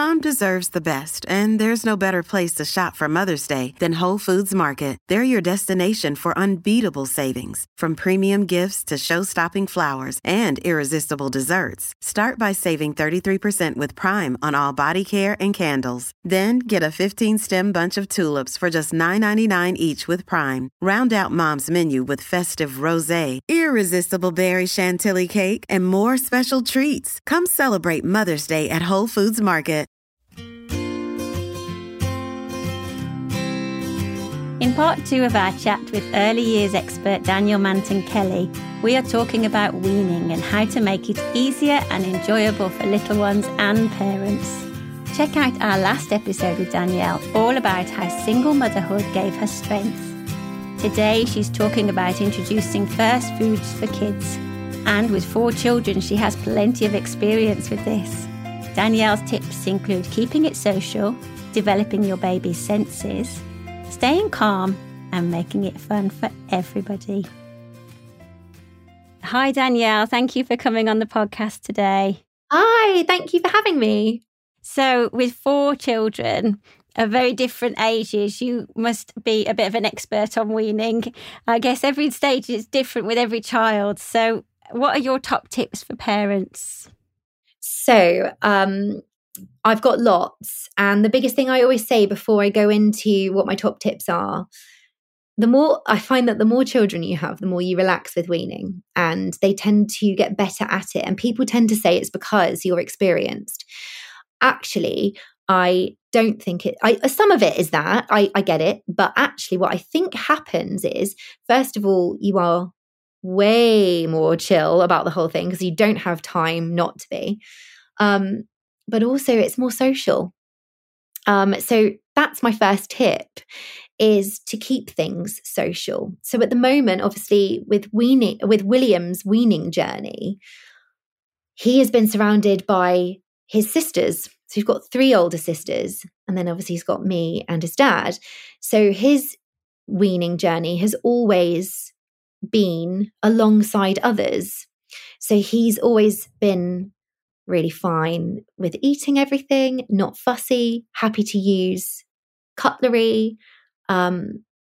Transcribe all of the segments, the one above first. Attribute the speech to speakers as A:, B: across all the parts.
A: Mom deserves the best, and there's no better place to shop for Mother's Day than Whole Foods Market. They're your destination for unbeatable savings, from premium gifts to show-stopping flowers and irresistible desserts. Start by saving 33% with Prime on all body care and candles. Then get a 15-stem bunch of tulips for just $9.99 each with Prime. Round out Mom's menu with festive rosé, irresistible berry chantilly cake, and more special treats. Come celebrate Mother's Day at Whole Foods Market.
B: In part 2 of our chat with early years expert Daniel Manton-Kelly, we are talking about weaning and how to make it easier and enjoyable for little ones and parents. Check out our last episode with Danielle, all about how single motherhood gave her strength. Today, she's talking about introducing first foods for kids. And with 4 children, she has plenty of experience with this. Danielle's tips include keeping it social, developing your baby's senses, staying calm, and making it fun for everybody. Hi, Danielle. Thank you for coming on the podcast today.
C: Hi, thank you for having me.
B: So with 4 children of very different ages, you must be a bit of an expert on weaning. I guess every stage is different with every child. So what are your top tips for parents?
C: So I've got lots. And the biggest thing I always say before I go into what my top tips are, the more children you have, the more you relax with weaning, and they tend to get better at it. And people tend to say it's because you're experienced. Actually, I don't think some of it is that, I get it. But actually what I think happens is, first of all, you are way more chill about the whole thing because you don't have time not to be. But also it's more social. So that's my first tip, is to keep things social. So at the moment, obviously with William's weaning journey, he has been surrounded by his sisters. So he's got 3 older sisters, and then obviously he's got me and his dad. So his weaning journey has always been alongside others. So he's always been really fine with eating everything, not fussy, happy to use cutlery, and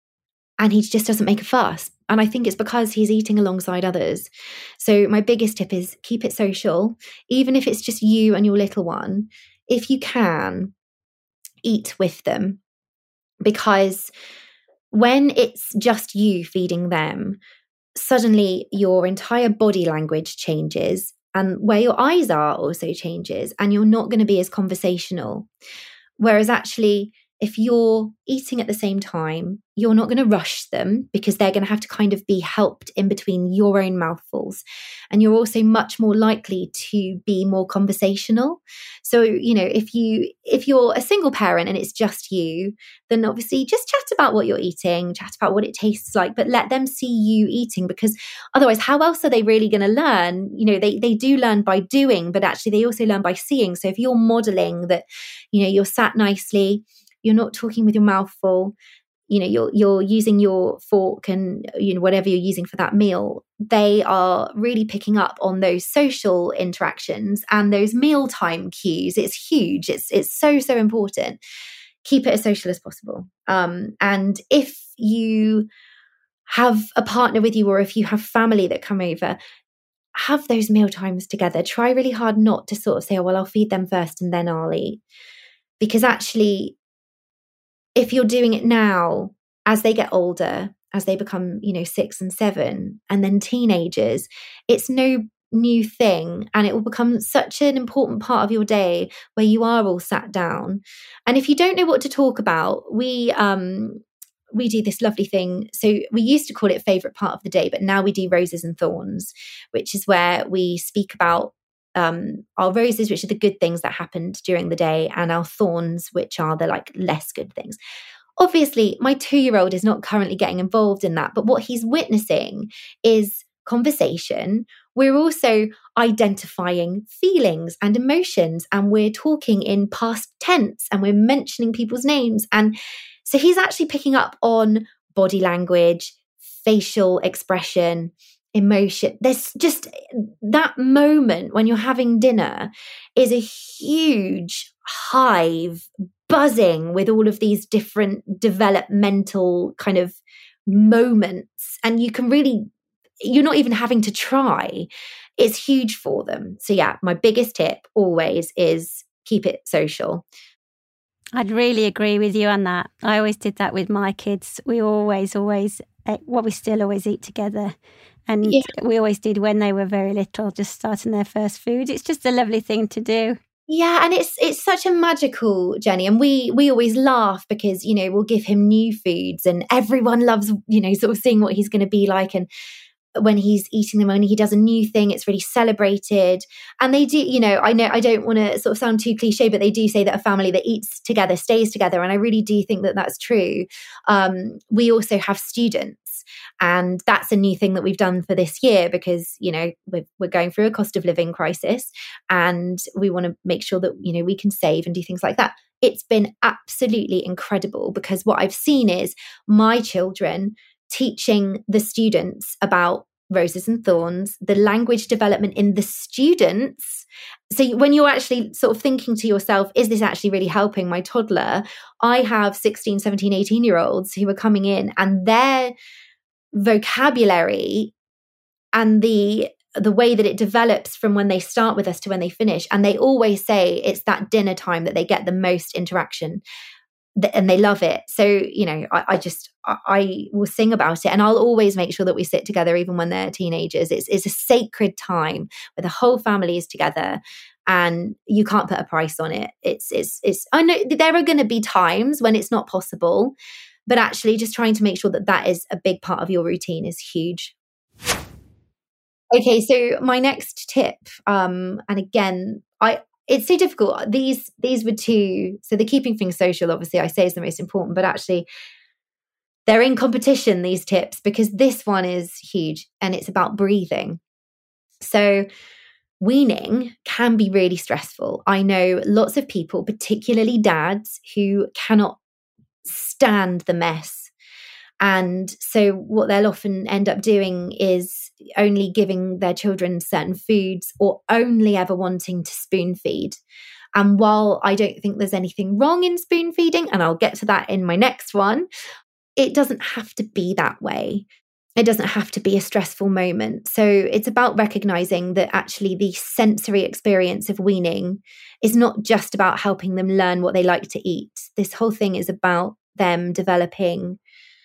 C: he just doesn't make a fuss. And I think it's because he's eating alongside others. So my biggest tip is keep it social, even if it's just you and your little one. If you can, eat with them, because when it's just you feeding them, suddenly your entire body language changes, and where your eyes are also changes, and you're not going to be as conversational. Whereas actually, if you're eating at the same time, you're not going to rush them because they're going to have to kind of be helped in between your own mouthfuls. And you're also much more likely to be more conversational. So, if you're a single parent and it's just you, then obviously just chat about what you're eating, chat about what it tastes like, but let them see you eating, because otherwise, how else are they really going to learn? They do learn by doing, but actually they also learn by seeing. So if you're modeling that, you're sat nicely, you're not talking with your mouth full, you're using your fork and whatever you're using for that meal, they are really picking up on those social interactions and those mealtime cues. It's huge. It's so important. Keep it as social as possible. And if you have a partner with you, or if you have family that come over, have those meal times together. Try really hard not to sort of say, oh, well, I'll feed them first and then I'll eat. Because actually, if you're doing it now, as they get older, as they become, 6 and 7, and then teenagers, it's no new thing. And it will become such an important part of your day where you are all sat down. And if you don't know what to talk about, we do this lovely thing. So we used to call it favorite part of the day, but now we do roses and thorns, which is where we speak about our roses, which are the good things that happened during the day, and our thorns, which are the less good things. Obviously, my 2-year-old is not currently getting involved in that, but what he's witnessing is conversation. We're also identifying feelings and emotions, and we're talking in past tense, and we're mentioning people's names. And so he's actually picking up on body language, facial expression, emotion. There's just that moment when you're having dinner is a huge hive buzzing with all of these different developmental kind of moments, and you're not even having to try. It's huge for them. So yeah, my biggest tip always is keep it social.
B: I'd really agree with you on that. I always did that with my kids. We always we still always eat together. And we always did when they were very little, just starting their first food. It's just a lovely thing to do.
C: Yeah, and it's such a magical journey. And we always laugh because, we'll give him new foods and everyone loves, sort of seeing what he's going to be like. And when he's eating them, when he does a new thing, it's really celebrated. And they do, I know I don't want to sort of sound too cliche, but they do say that a family that eats together stays together. And I really do think that that's true. We also have students. And that's a new thing that we've done for this year because, we're going through a cost of living crisis and we want to make sure that, we can save and do things like that. It's been absolutely incredible because what I've seen is my children teaching the students about roses and thorns, the language development in the students. So when you're actually sort of thinking to yourself, is this actually really helping my toddler? I have 16, 17, 18-year-olds who are coming in and their vocabulary and the way that it develops from when they start with us to when they finish. And they always say it's that dinner time that they get the most interaction and they love it. So, I will sing about it and I'll always make sure that we sit together even when they're teenagers. It's a sacred time where the whole family is together and you can't put a price on it. It's I know there are going to be times when it's not possible, but actually just trying to make sure that that is a big part of your routine is huge. Okay, so my next tip, and again, it's so difficult. These were two. So the keeping things social, obviously, I say is the most important, but actually they're in competition, these tips, because this one is huge and it's about breathing. So weaning can be really stressful. I know lots of people, particularly dads, who cannot stand the mess. And so what they'll often end up doing is only giving their children certain foods or only ever wanting to spoon feed. And while I don't think there's anything wrong in spoon feeding, and I'll get to that in my next one, it doesn't have to be that way. It doesn't have to be a stressful moment. So it's about recognizing that actually the sensory experience of weaning is not just about helping them learn what they like to eat. This whole thing is about them developing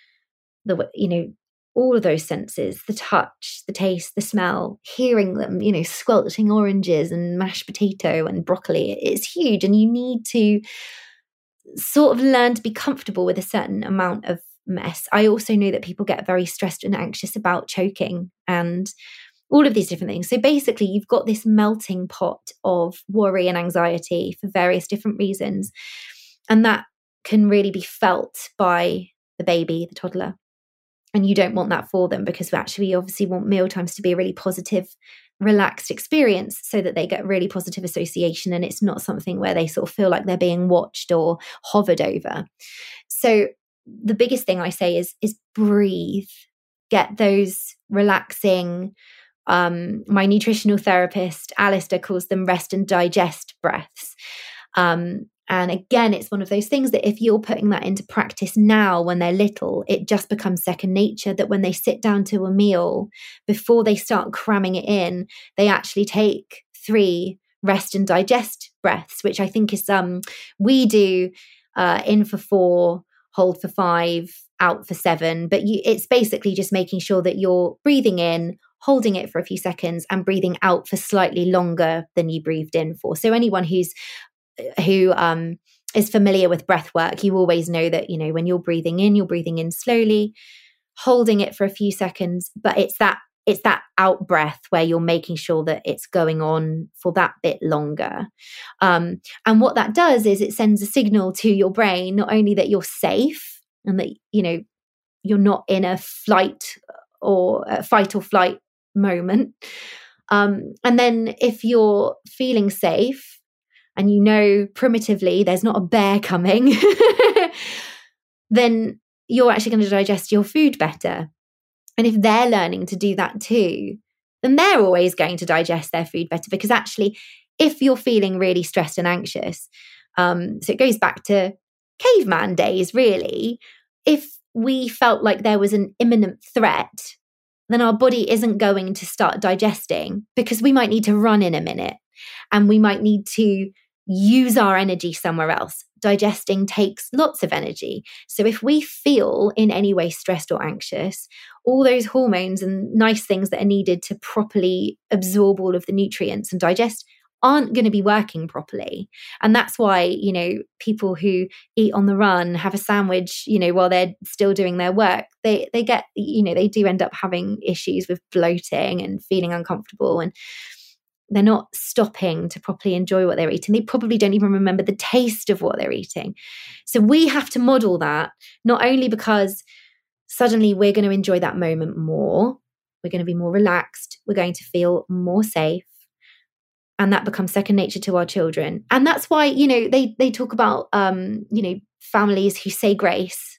C: all of those senses, the touch, the taste, the smell, hearing them, squelching oranges and mashed potato and broccoli. It's huge. And you need to sort of learn to be comfortable with a certain amount of mess. I also know that people get very stressed and anxious about choking and all of these different things. So basically, you've got this melting pot of worry and anxiety for various different reasons. And that can really be felt by the baby, the toddler. And you don't want that for them because we obviously want mealtimes to be a really positive, relaxed experience so that they get really positive association and it's not something where they sort of feel like they're being watched or hovered over. So the biggest thing I say is breathe, get those relaxing, my nutritional therapist, Alistair, calls them rest and digest breaths. And again, it's one of those things that if you're putting that into practice now when they're little, it just becomes second nature that when they sit down to a meal, before they start cramming it in, they actually take 3 rest and digest breaths, which I think is we do in for 4, hold for 5, out for 7. But it's basically just making sure that you're breathing in, holding it for a few seconds and breathing out for slightly longer than you breathed in for. So anyone who is familiar with breath work, you always know that, when you're breathing in slowly, holding it for a few seconds, but it's that out breath where you're making sure that it's going on for that bit longer. And what that does is it sends a signal to your brain, not only that you're safe and that, you're not in a flight or a fight or flight moment. And then if you're feeling safe, and primitively there's not a bear coming, then you're actually going to digest your food better. And if they're learning to do that too, then they're always going to digest their food better. Because actually, if you're feeling really stressed and anxious, So it goes back to caveman days, really. If we felt like there was an imminent threat, then our body isn't going to start digesting, because we might need to run in a minute and we might need to use our energy somewhere else. Digesting takes lots of energy. So if we feel in any way stressed or anxious, all those hormones and nice things that are needed to properly absorb all of the nutrients and digest aren't going to be working properly. And that's why, people who eat on the run, have a sandwich, while they're still doing their work, they get, they do end up having issues with bloating and feeling uncomfortable, and they're not stopping to properly enjoy what they're eating. They probably don't even remember the taste of what they're eating. So we have to model that, not only because suddenly we're going to enjoy that moment more, we're going to be more relaxed, we're going to feel more safe, and that becomes second nature to our children. And that's why, they talk about, families who say grace.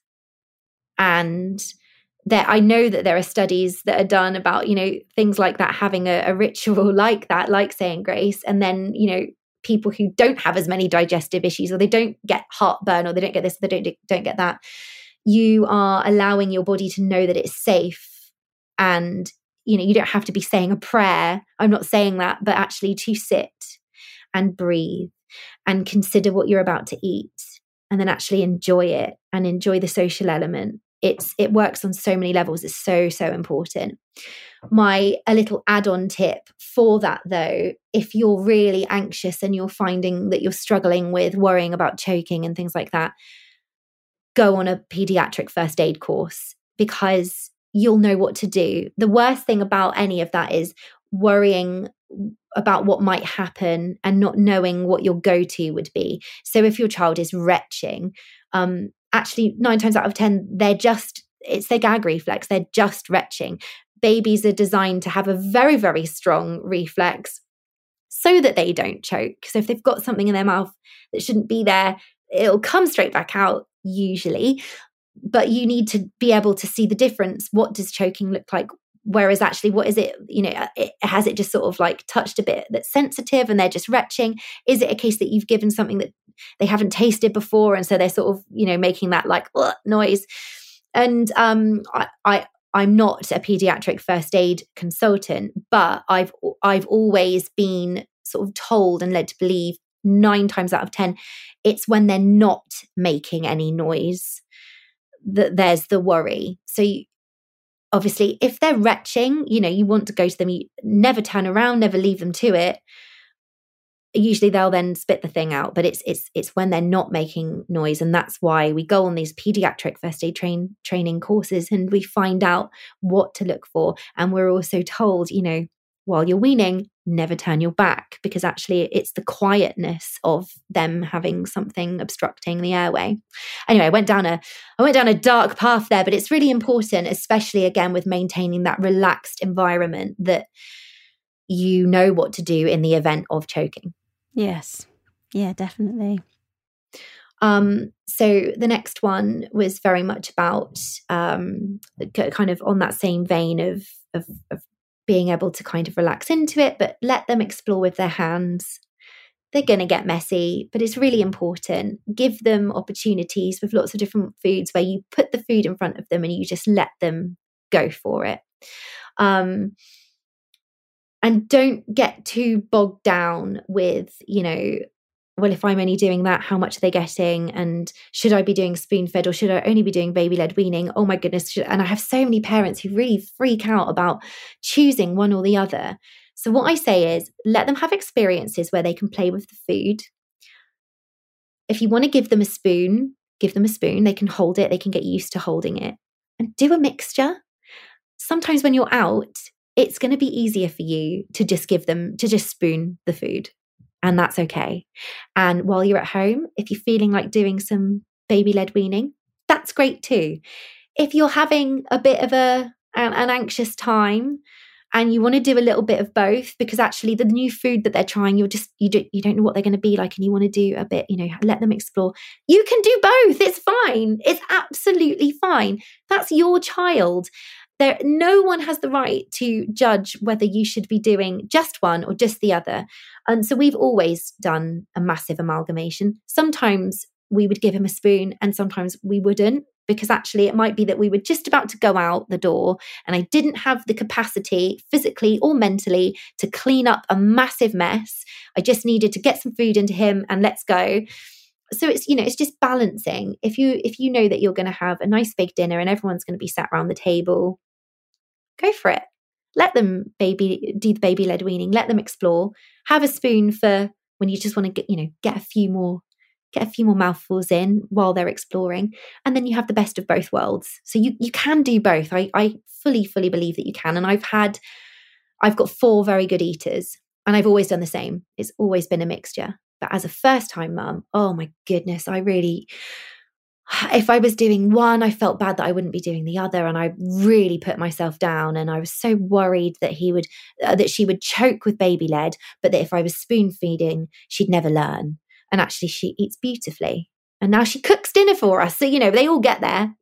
C: And I know that there are studies that are done about, things like that, having a ritual like that, like saying grace. And then, people who don't have as many digestive issues, or they don't get heartburn, or they don't get this, they don't get that. You are allowing your body to know that it's safe, and you don't have to be saying a prayer. I'm not saying that, but actually to sit and breathe and consider what you're about to eat, and then actually enjoy it and enjoy the social element. It works on so many levels. It's so, so important. A little add-on tip for that, though, if you're really anxious and you're finding that you're struggling with worrying about choking and things like that, go on a pediatric first aid course, because you'll know what to do. The worst thing about any of that is worrying about what might happen and not knowing what your go-to would be. So if your child is retching, actually 9 times out of 10, it's their gag reflex. They're just retching. Babies are designed to have a very, very strong reflex so that they don't choke. So if they've got something in their mouth that shouldn't be there, it'll come straight back out usually. But you need to be able to see the difference. What does choking look like? Whereas actually, what is it? Has it just sort of like touched a bit that's sensitive and they're just retching? Is it a case that you've given something that they haven't tasted before, and so they're sort of, making that like noise? And I'm not a pediatric first aid consultant, but I've always been sort of told and led to believe 9 times out of 10, it's when they're not making any noise that there's the worry. So obviously, if they're retching, you want to go to them, you never turn around, never leave them to it. Usually they'll then spit the thing out, but it's when they're not making noise. And that's why we go on these pediatric first aid training courses, and we find out what to look for. And we're also told, while you're weaning, never turn your back, because actually it's the quietness of them having something obstructing the airway. Anyway, I went down a dark path there, but it's really important, especially again with maintaining that relaxed environment, that you know what to do in the event of choking.
B: Yes. Yeah, definitely.
C: So the next one was very much about kind of on that same vein of being able to kind of relax into it, but let them explore with their hands. They're going to get messy, but it's really important. Give them opportunities with lots of different foods where you put the food in front of them and you just let them go for it. And don't get too bogged down with, well, if I'm only doing that, how much are they getting? And should I be doing spoon-fed, or should I only be doing baby-led weaning? Oh my goodness. And I have so many parents who really freak out about choosing one or the other. So what I say is, let them have experiences where they can play with the food. If you want to give them a spoon, give them a spoon. They can hold it. They can get used to holding it. And do a mixture. Sometimes when you're out, it's going to be easier for you to just spoon the food. And that's okay. And while you're at home, if you're feeling like doing some baby-led weaning, that's great too. If you're having a bit of an anxious time and you want to do a little bit of both, because actually the new food that they're trying, you don't know what they're going to be like, and you want to do a bit, let them explore. You can do both. It's fine. It's absolutely fine. That's your child. No one has the right to judge whether you should be doing just one or just the other. And so we've always done a massive amalgamation. Sometimes we would give him a spoon and sometimes we wouldn't, because actually it might be that we were just about to go out the door and I didn't have the capacity physically or mentally to clean up a massive mess. I just needed to get some food into him and let's go. So it's, it's just balancing. If you know that you're going to have a nice big dinner and everyone's going to be sat around the table, go for it. Let them do the baby-led weaning. Let them explore. Have a spoon for when you just want to get a few more mouthfuls in while they're exploring. And then you have the best of both worlds. So you can do both. I fully believe that you can. And I've got 4 very good eaters and I've always done the same. It's always been a mixture. But as a first-time mum, oh my goodness, if I was doing one, I felt bad that I wouldn't be doing the other. And I really put myself down. And I was so worried that that she would choke with baby-led, but that if I was spoon feeding, she'd never learn. And actually she eats beautifully. And now she cooks dinner for us. So, they all get there.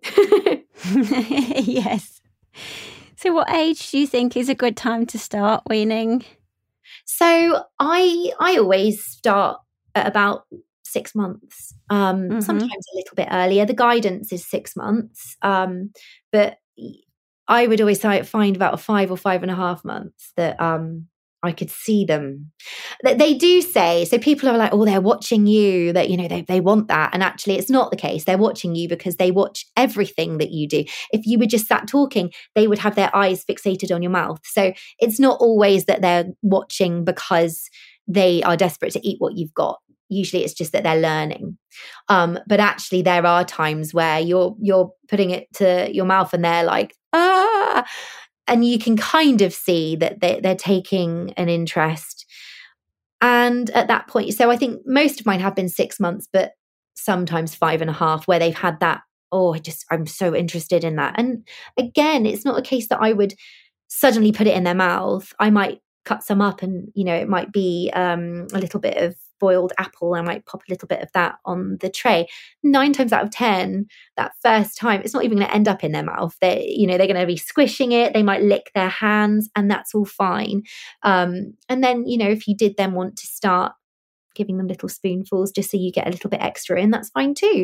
B: Yes. So what age do you think is a good time to start weaning? So
C: I always start at about 6 months, sometimes a little bit earlier. The guidance is 6 months, but I would always find about 5 or 5.5 months that I could see them. They do say, so people are like, oh, they're watching you, that, they want that. And actually it's not the case. They're watching you because they watch everything that you do. If you were just sat talking, they would have their eyes fixated on your mouth. So it's not always that they're watching because they are desperate to eat what you've got. Usually it's just that they're learning. But actually there are times where you're putting it to your mouth and they're like, ah, and you can kind of see that they're taking an interest. And at that point, so I think most of mine have been 6 months, but sometimes 5.5, where they've had that, I'm so interested in that. And again, it's not a case that I would suddenly put it in their mouth. I might cut some up and, it might be a little bit of boiled apple. I might pop a little bit of that on the tray. 9 times out of 10, that first time, it's not even going to end up in their mouth. They're going to be squishing it. They might lick their hands and that's all fine. And then, if you did then want to start giving them little spoonfuls just so you get a little bit extra in, that's fine too.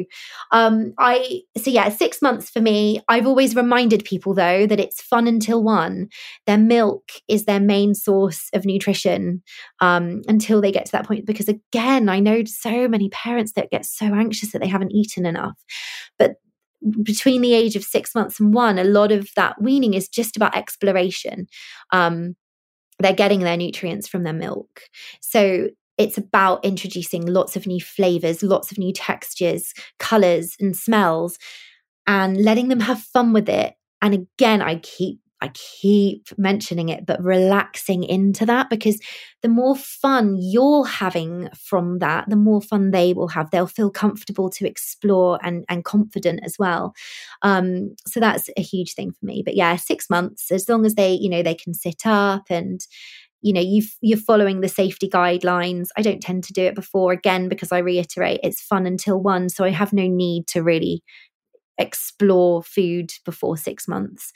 C: 6 months for me. I've always reminded people though that it's fun until 1. Their milk is their main source of nutrition until they get to that point, because again, I know so many parents that get so anxious that they haven't eaten enough. But between the age of 6 months and 1, a lot of that weaning is just about exploration. They're getting their nutrients from their milk. So it's about introducing lots of new flavors, lots of new textures, colors and smells, and letting them have fun with it. And again, I keep mentioning it, but relaxing into that, because the more fun you're having from that, the more fun they will have. They'll feel comfortable to explore and confident as well. So that's a huge thing for me. But yeah, 6 months, as long as they, they can sit up and you're following the safety guidelines. I don't tend to do it before, again, because I reiterate, it's fun until 1. So I have no need to really explore food before 6 months.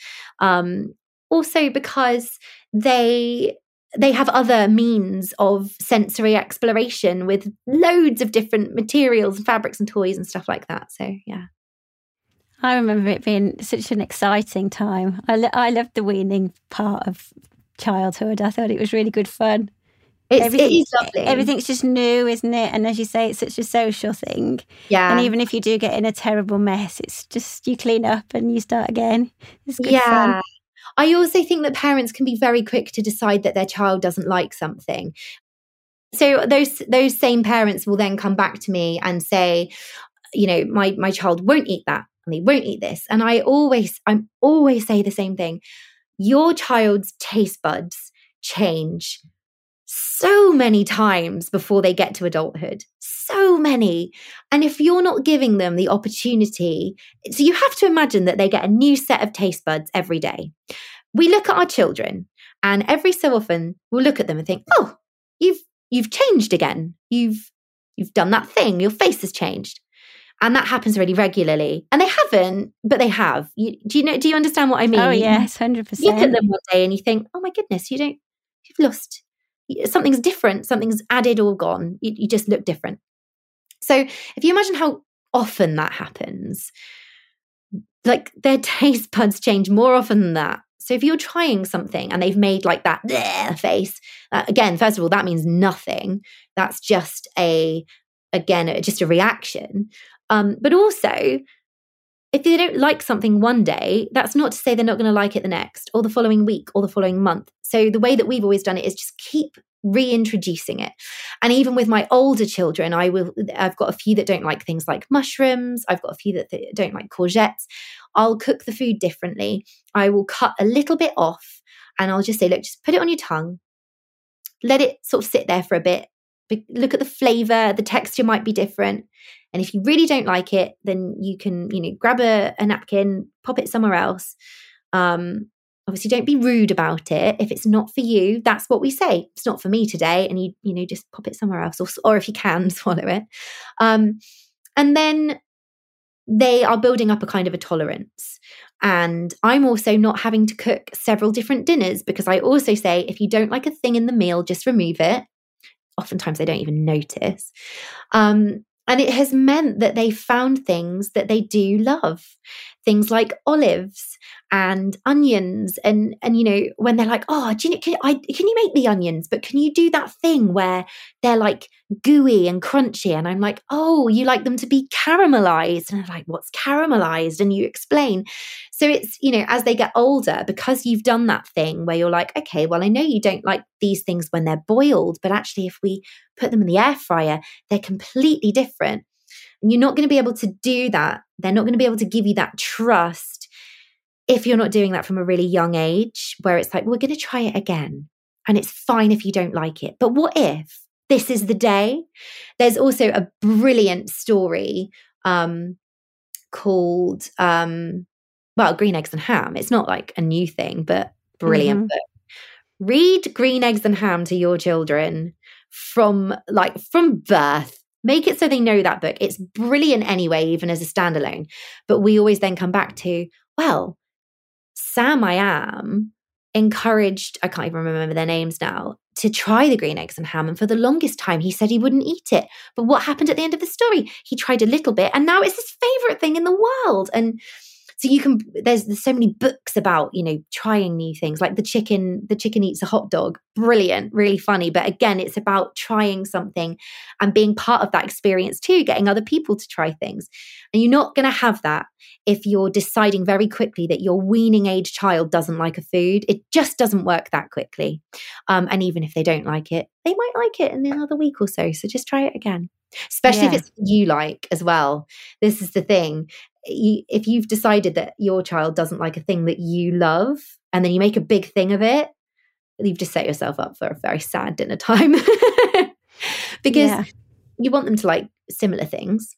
C: Also because they have other means of sensory exploration with loads of different materials and fabrics and toys and stuff like that. So yeah.
B: I remember it being such an exciting time. I loved the weaning part of childhood. I thought it was really good fun.
C: It is lovely.
B: Everything's just new, isn't it? And as you say, it's such a social thing.
C: Yeah.
B: And even if you do get in a terrible mess, it's just you clean up and you start again. It's good fun.
C: I also think that parents can be very quick to decide that their child doesn't like something. So those same parents will then come back to me and say, my child won't eat that and they won't eat this. And I always say the same thing. Your child's taste buds change so many times before they get to adulthood. So many. And if you're not giving them the opportunity, so you have to imagine that they get a new set of taste buds every day. We look at our children and every so often we'll look at them and think, oh, you've changed again. You've done that thing. Your face has changed. And that happens really regularly. And they haven't, but they have. Do you understand what I mean?
B: Oh, yes, 100%.
C: You look at them one day and you think, oh my goodness, you've lost, something's different, something's added or gone. You just look different. So if you imagine how often that happens, like their taste buds change more often than that. So if you're trying something and they've made like that face, again, first of all, that means nothing. That's just a reaction. But also, if they don't like something one day, that's not to say they're not going to like it the next or the following week or the following month. So the way that we've always done it is just keep reintroducing it. And even with my older children, I've got a few that don't like things like mushrooms. I've got a few that don't like courgettes. I'll cook the food differently. I will cut a little bit off and I'll just say, look, just put it on your tongue. Let it sort of sit there for a bit. Look at the flavor, the texture might be different. And if you really don't like it, then you can, grab a napkin, pop it somewhere else. Obviously, don't be rude about it. If it's not for you, that's what we say. It's not for me today. And you just pop it somewhere else, or if you can, swallow it. And then they are building up a kind of a tolerance. And I'm also not having to cook several different dinners, because I also say, if you don't like a thing in the meal, just remove it. Oftentimes they don't even notice. And it has meant that they found things that they do love. Things like olives and onions. And when they're like, oh, can you make the onions? But can you do that thing where they're like gooey and crunchy? And I'm like, oh, you like them to be caramelized. And I'm like, what's caramelized? And you explain. So it's, as they get older, because you've done that thing where you're like, okay, well, I know you don't like these things when they're boiled, but actually if we put them in the air fryer, they're completely different. And you're not going to be able to do that. They're not going to be able to give you that trust if you're not doing that from a really young age, where it's like, we're going to try it again. And it's fine if you don't like it. But what if this is the day? There's also a brilliant story called, Green Eggs and Ham. It's not like a new thing, but brilliant book. Read Green Eggs and Ham to your children from birth. Make it so they know that book. It's brilliant anyway, even as a standalone. But we always then come back to, well, Sam I Am encouraged, I can't even remember their names now, to try the green eggs and ham. And for the longest time, he said he wouldn't eat it. But what happened at the end of the story? He tried a little bit and now it's his favorite thing in the world. And so there's so many books about, trying new things, like the chicken eats a hot dog. Brilliant, really funny. But again, it's about trying something and being part of that experience too, getting other people to try things. And you're not going to have that if you're deciding very quickly that your weaning age child doesn't like a food. It just doesn't work that quickly. And even if they don't like it, they might like it in another week or so. So just try it again, especially if it's you like as well. This is the thing. If you've decided that your child doesn't like a thing that you love and then you make a big thing of it, you've just set yourself up for a very sad dinner time because you want them to like similar things.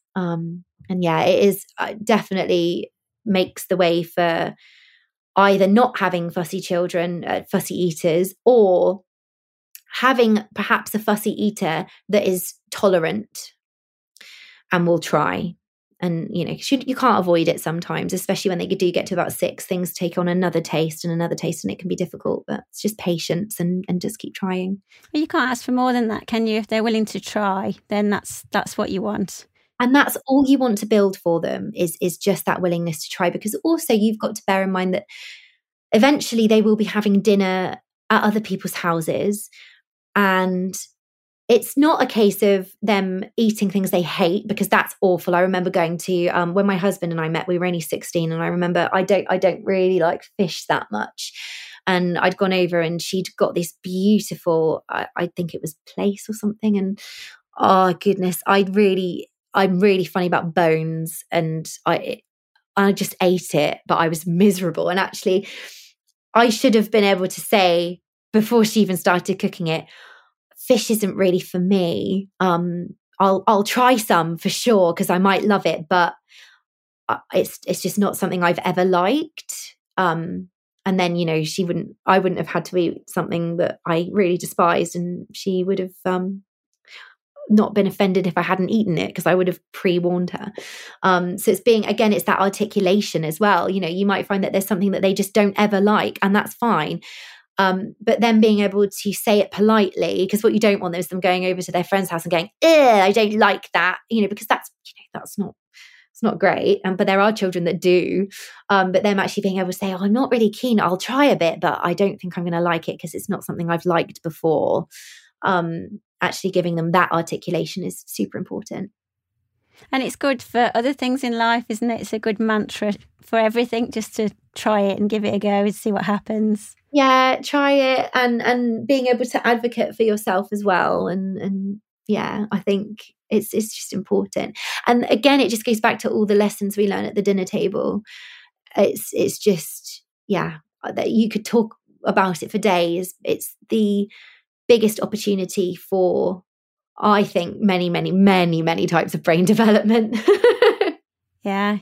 C: It is definitely makes the way for either not having fussy children, fussy eaters, or having perhaps a fussy eater that is tolerant and will try. And, you can't avoid it sometimes, especially when they do get to about 6, things take on another taste, and it can be difficult. But it's just patience and just keep trying.
B: Well, you can't ask for more than that, can you? If they're willing to try, then that's what you want.
C: And that's all you want to build for them is just that willingness to try. Because also you've got to bear in mind that eventually they will be having dinner at other people's houses, and it's not a case of them eating things they hate, because that's awful. I remember going to, when my husband and I met, we were only 16. And I remember I don't really like fish that much. And I'd gone over and she'd got this beautiful, I think it was plaice or something. And oh goodness, I'm really funny about bones. And I just ate it, but I was miserable. And actually I should have been able to say before she even started cooking it, fish isn't really for me. I'll try some for sure because I might love it, but it's just not something I've ever liked. And then I wouldn't have had to eat something that I really despised, and she would have not been offended if I hadn't eaten it because I would have pre-warned her. So it's it's that articulation as well. You might find that there's something that they just don't ever like, and that's fine. But then being able to say it politely, because what you don't want is them going over to their friend's house and going, I don't like that, because that's not great. But there are children that do. But them actually being able to say, I'm not really keen, I'll try a bit, but I don't think I'm going to like it because it's not something I've liked before. Actually giving them that articulation is super important.
B: And it's good for other things in life, isn't it? It's a good mantra for everything, just to try it and give it a go and see what happens.
C: Yeah, try it and being able to advocate for yourself as well. And yeah, I think it's just important. And again, it just goes back to all the lessons we learn at the dinner table. It's just, that you could talk about it for days. It's the biggest opportunity for, I think, many, many, many, many types of brain development.
B: Yeah.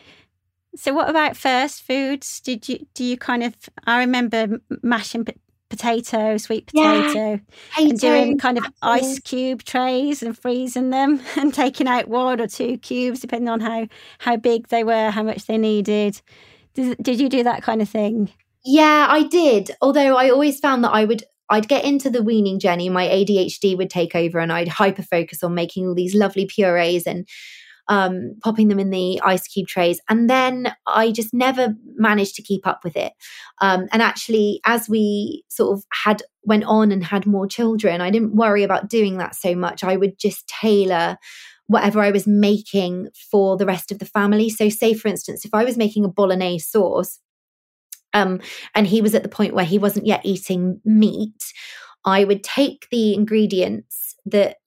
B: So what about first foods? Do you kind of, I remember mashing potato, sweet potato, and doing kind of ice cube trays and freezing them and taking out 1 or 2 cubes, depending on how big they were, how much they needed. Did you do that kind of thing?
C: Yeah, I did. Although I always found that I'd get into the weaning journey, my ADHD would take over and I'd hyper focus on making all these lovely purees and popping them in the ice cube trays. And then I just never managed to keep up with it. And actually, as we sort of went on and had more children, I didn't worry about doing that so much. I would just tailor whatever I was making for the rest of the family. So say, for instance, if I was making a bolognese sauce, and he was at the point where he wasn't yet eating meat, I would take the ingredients that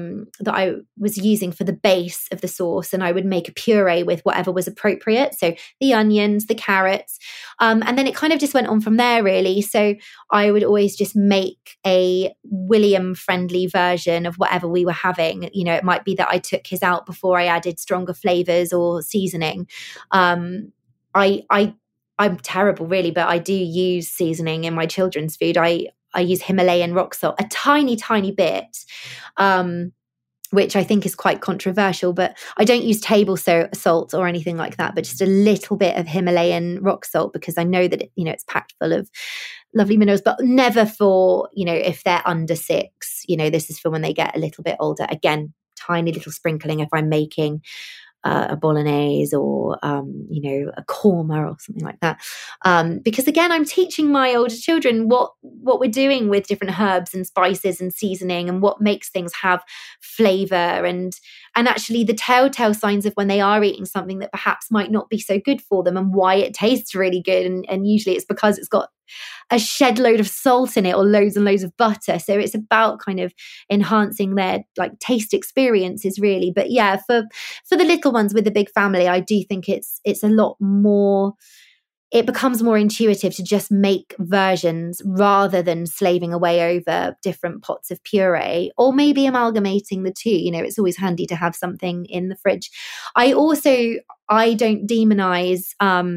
C: I was using for the base of the sauce, and I would make a puree with whatever was appropriate. So the onions, the carrots, and then it kind of just went on from there, really. So I would always just make a William-friendly version of whatever we were having. It might be that I took his out before I added stronger flavors or seasoning. I'm terrible, really, but I do use seasoning in my children's food. I use Himalayan rock salt, a tiny, tiny bit, which I think is quite controversial, but I don't use table salt or anything like that, but just a little bit of Himalayan rock salt, because I know that it's packed full of lovely minerals, but never for, if they're under 6, this is for when they get a little bit older. Again, tiny little sprinkling if I'm making a bolognese or, a korma or something like that. Because again, I'm teaching my older children what we're doing with different herbs and spices and seasoning and what makes things have flavor and actually the telltale signs of when they are eating something that perhaps might not be so good for them and why it tastes really good. And usually it's because it's got a shed load of salt in it or loads and loads of butter. So it's about kind of enhancing their taste experiences, really. But yeah, for the little ones with the big family, I do think it's a lot more, it becomes more intuitive to just make versions rather than slaving away over different pots of puree, or maybe amalgamating the two. It's always handy to have something in the fridge. I don't demonize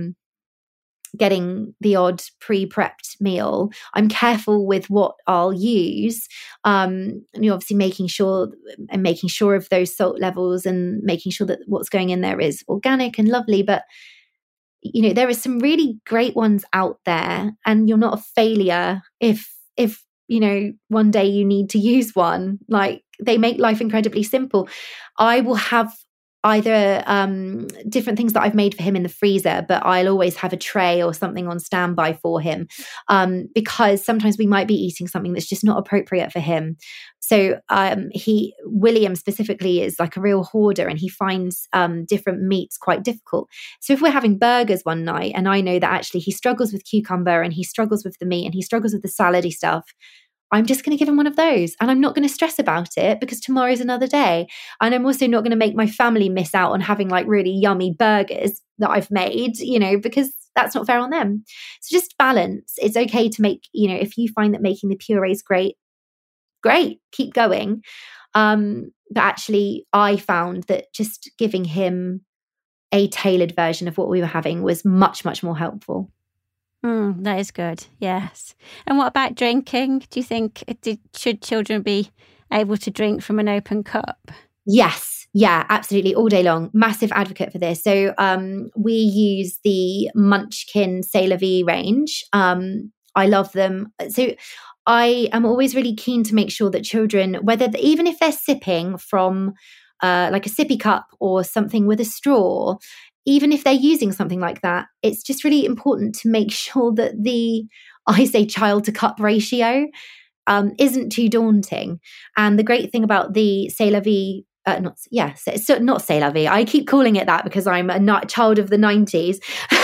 C: getting the odd pre-prepped meal. I'm careful with what I'll use. Obviously making sure of those salt levels and making sure that what's going in there is organic and lovely. But there are some really great ones out there, and you're not a failure if one day you need to use one. They make life incredibly simple. I will have either different things that I've made for him in the freezer, but I'll always have a tray or something on standby for him, because sometimes we might be eating something that's just not appropriate for him. So William specifically is like a real hoarder, and he finds different meats quite difficult. So if we're having burgers one night and I know that actually he struggles with cucumber and he struggles with the meat and he struggles with the salady stuff, I'm just going to give him one of those, and I'm not going to stress about it because tomorrow's another day. And I'm also not going to make my family miss out on having really yummy burgers that I've made, because that's not fair on them. So just balance. It's okay to make, if you find that making the puree is great, keep going. But actually I found that just giving him a tailored version of what we were having was much, much more helpful.
B: That is good, yes. And what about drinking? Do you think, should children be able to drink from an open cup?
C: Yes. Yeah, absolutely. All day long. Massive advocate for this. So we use the Munchkin C'est La Vie range. I love them. So I am always really keen to make sure that children, even if they're sipping from like a sippy cup or something with a straw, even if they're using something like that, it's just really important to make sure that I say child to cup ratio isn't too daunting. And the great thing about the C'est La Vie, not C'est La Vie, I keep calling it that because I'm a child of the 90s.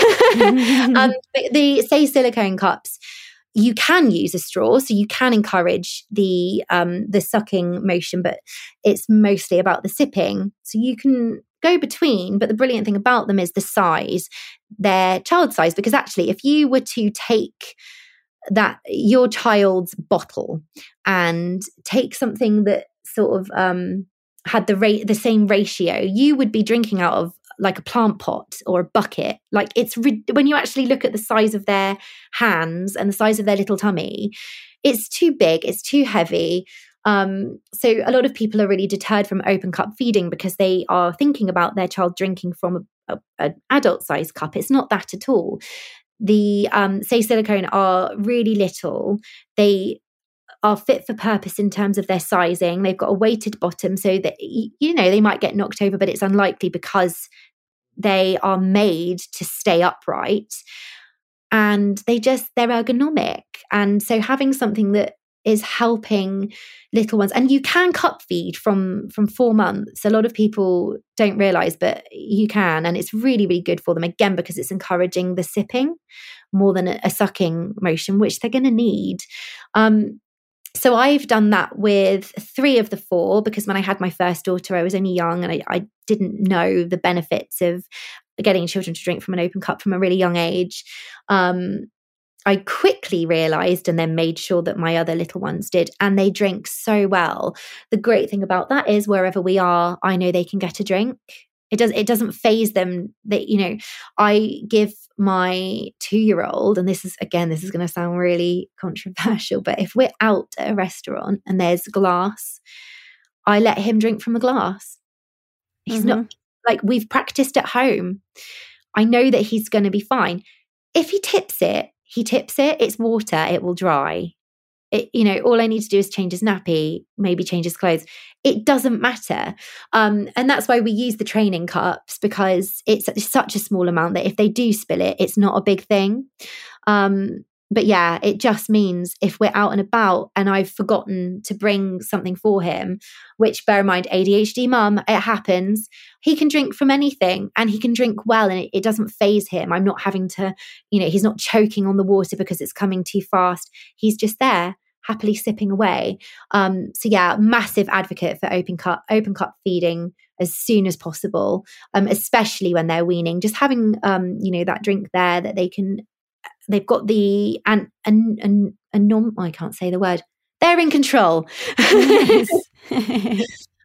C: The Say silicone cups, you can use a straw, so you can encourage the sucking motion, but it's mostly about the sipping. So you can go between, but the brilliant thing about them is the size. They're child size, because actually if you were to take your child's bottle and take something that sort of had the same ratio, you would be drinking out of like a plant pot or a bucket. Like when you actually look at the size of their hands and the size of their little tummy, it's too big, it's too heavy. So a lot of people are really deterred from open cup feeding because they are thinking about their child drinking from an adult size cup. It's not that at all. The Say silicone are really little. They are fit for purpose in terms of their sizing. They've got a weighted bottom so that, they might get knocked over, but it's unlikely because they are made to stay upright, and they're ergonomic. And so having something that is helping little ones, and you can cup feed from 4 months. A lot of people don't realize, but you can, and it's really, really good for them, again, because it's encouraging the sipping more than a sucking motion, which they're going to need. So I've done that with 3 of the 4, because when I had my first daughter, I was only young and I didn't know the benefits of getting children to drink from an open cup from a really young age. I quickly realized and then made sure that my other little ones did, and they drink so well. The great thing about that is wherever we are, I know they can get a drink. It doesn't faze them. I give my 2-year-old, and this is going to sound really controversial, but if we're out at a restaurant and there's glass, I let him drink from the glass. He's not, like, we've practiced at home. I know that he's going to be fine. If he tips it, it's water, it will dry. All I need to do is change his nappy, maybe change his clothes. It doesn't matter. And that's why we use the training cups, because it's such a small amount that if they do spill it, it's not a big thing. But yeah, it just means if we're out and about and I've forgotten to bring something for him, which, bear in mind, ADHD mum, it happens, he can drink from anything and he can drink well, and it doesn't faze him. I'm not having to, he's not choking on the water because it's coming too fast. He's just there, happily sipping away. So yeah, massive advocate for open cup feeding as soon as possible, especially when they're weaning. Just having, that drink there that they've got the I can't say the word. They're in control.
B: The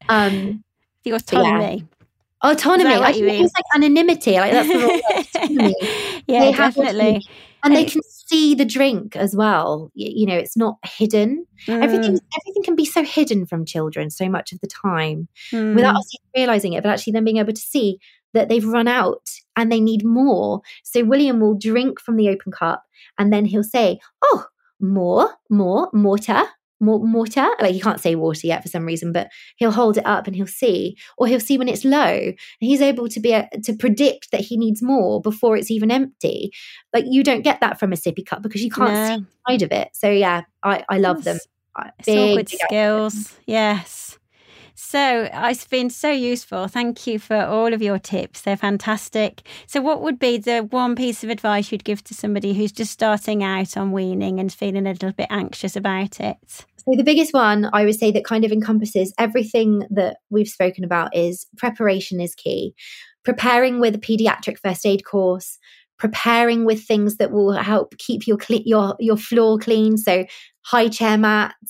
B: autonomy.
C: Yeah. Autonomy. I think it's like anonymity. Like, that's the wrong word. Autonomy.
B: Yeah, definitely.
C: And they can see the drink as well. It's not hidden. Everything can be so hidden from children so much of the time without us realizing it, but actually then being able to see that they've run out and they need more. So William will drink from the open cup and then he'll say, oh, more, mortar. Like, he can't say water yet for some reason, but he'll hold it up and he'll see, or he'll see when it's low, and he's able to predict that he needs more before it's even empty. Like, you don't get that from a sippy cup because you can't see the side of it. So yeah, I love them.
B: It's all good skills. Yes. So it's been so useful. Thank you for all of your tips. They're fantastic. So what would be the one piece of advice you'd give to somebody who's just starting out on weaning and feeling a little bit anxious about it?
C: So the biggest one I would say that kind of encompasses everything that we've spoken about is preparation is key. Preparing with a pediatric first aid course, preparing with things that will help keep your floor clean. So high chair mats,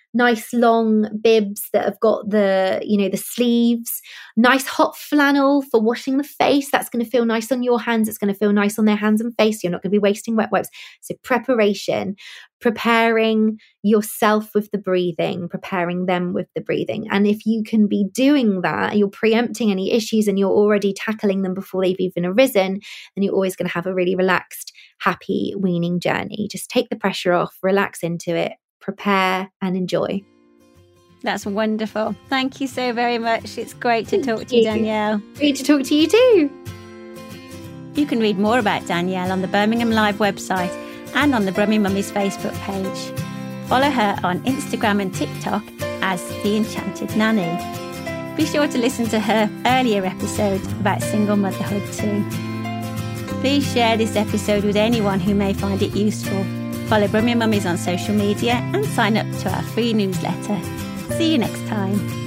C: nice long bibs that have got the, the sleeves, nice hot flannel for washing the face. That's going to feel nice on your hands. It's going to feel nice on their hands and face. You're not going to be wasting wet wipes. So preparation, preparing yourself with the breathing, preparing them with the breathing. And if you can be doing that, you're preempting any issues and you're already tackling them before they've even arisen, then you're always going to have a really relaxed, happy weaning journey. Just take the pressure off, relax into it, prepare and enjoy.
B: That's wonderful. Thank you so very much. It's great to talk to you, Danielle.
C: Great to talk to you too.
B: You can read more about Danielle on the Birmingham Live website and on the Brummy Mummies Facebook page. Follow her on Instagram and TikTok as The Enchanted Nanny. Be sure to listen to her earlier episode about single motherhood too. Please share this episode with anyone who may find it useful. Follow Brummy Mummies on social media and sign up to our free newsletter. See you next time.